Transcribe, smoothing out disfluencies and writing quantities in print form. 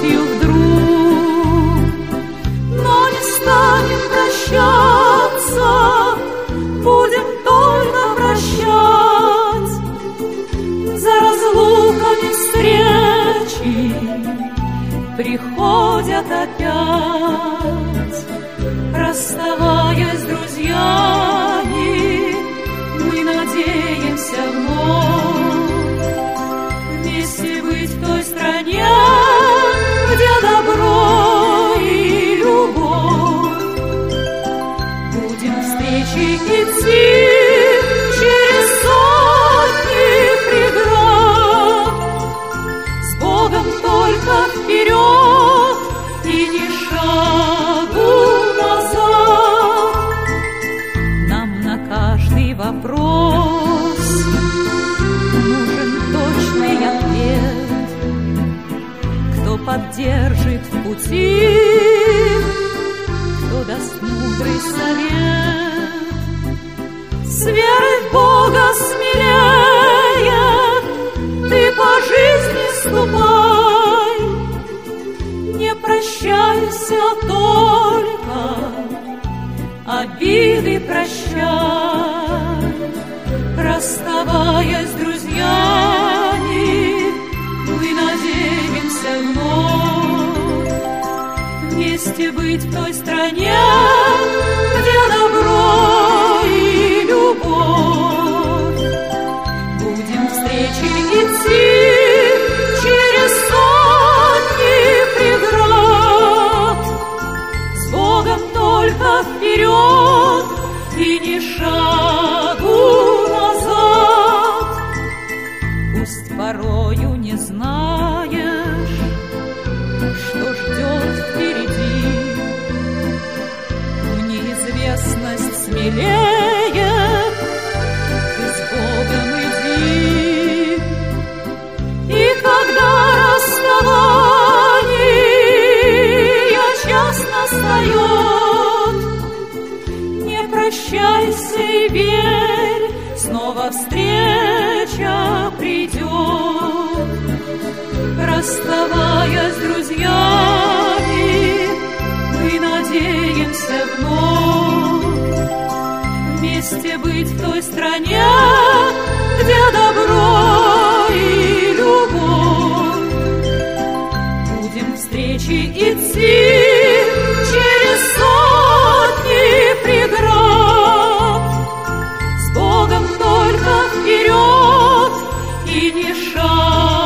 грустью вдруг. Но не станем прощаться, будем только прощать. За разлуками встречи приходят опять. Расставаясь с друзьями, мы надеемся вновь вместе быть в той стране, где добро и любовь. Будем встречи идти через сотни преград, с Богом только вперед и ни шагу назад. Нам на каждый вопрос нужен точный ответ. Кто поддержит в пути, кто даст мудрый совет. С верой в Бога смелее ты по жизни ступай. Не прощайся только, обиды прощай. Расставаясь с друзьями, мы надеемся вновь вместе быть в той стране, где добро и любовь. Будем встречи идти через сотни преград, с Богом только вперед и ни шагу назад. Пусть порою не знаешь, что ждет впереди, в неизвестность смелее ты с Богом иди. И когда расставание час настает, не прощайся и верь, снова встреча придет. Расставаясь с друзьями, мы надеемся вновь вместе быть в той стране, где добро и любовь. Будем встречи идти через сотни преград, с Богом только вперед и ни шаг